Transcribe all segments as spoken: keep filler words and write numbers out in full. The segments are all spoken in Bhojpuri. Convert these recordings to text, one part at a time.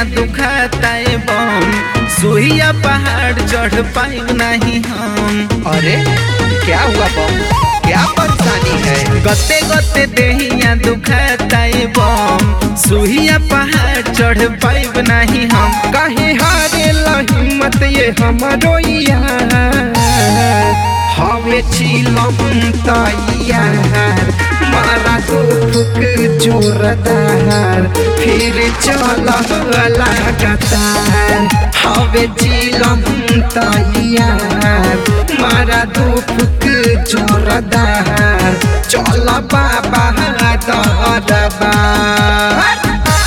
दुखाता है बम, सुइया पहाड़ चढ़ पाए नहीं हम। अरे क्या हुआ बम, क्या परेशानी है? गते गते देहिया दुखाता है बम, सुइया पहाड़ चढ़ पाए नहीं हम। काहे हारे ला हिम्मत ये हमरो यार, हवे चिलम तैयार, मारा तो फुक जोरदार, फिर चल लगातार। हवे चिलम तैयार, मारा तो फुक जोरदार, चल बाबा दरबार।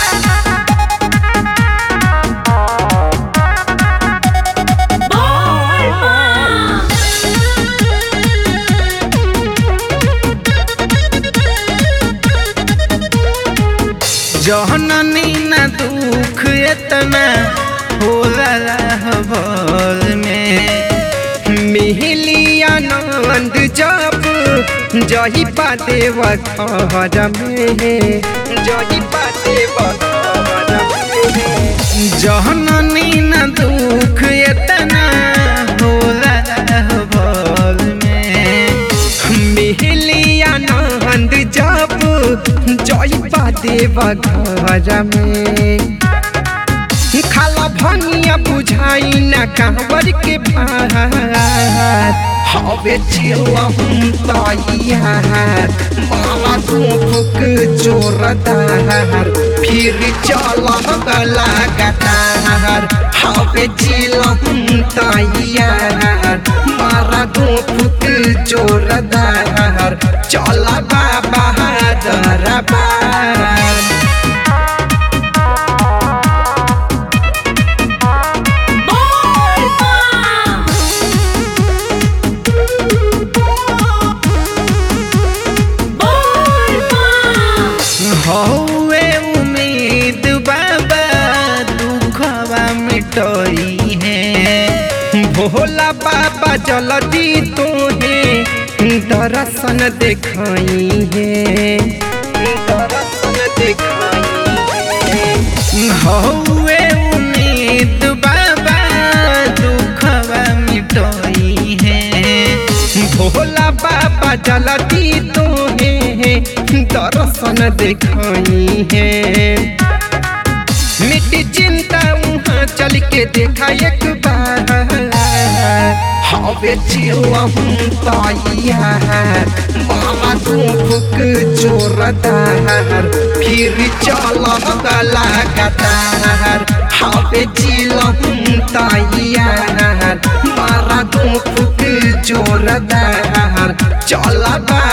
जहननी न दुख इतना होला रहबल में, मिहिली आनंद जब जही पादेव घर में, जही पादेव घर में। जहननी न दुख इतना होला रहबल में, मिहिली आनंद जब जही पादेव घर में। खाला भनिया बुझाई न कांवर के भार, हवे चिलम तैयार, माला तू फुक जोरदार, फिर चल लगातार। हवे चिलम तैयार, मारा तू फुक जोरदार, चल बाबा दरबार। हौवे उम्मीद बाबा दुखवा मिटई है, भोला बाबा जल्दी तोहे दर्शन देखाई है, दर्शन देखाई है। हौवे उम्मीद बाबा दुखवा मिटई है, भोला बाबा जल्दी तोहे दर्शन देखाई है। मिट्टी चिंता वहाँ चल के देखा एक बार, हवे चिलम तैयार, माला तू फुक जोरदार, फिर चल लगातार। हवे चिलम तैयार, माला तू फुक जोरदार, चल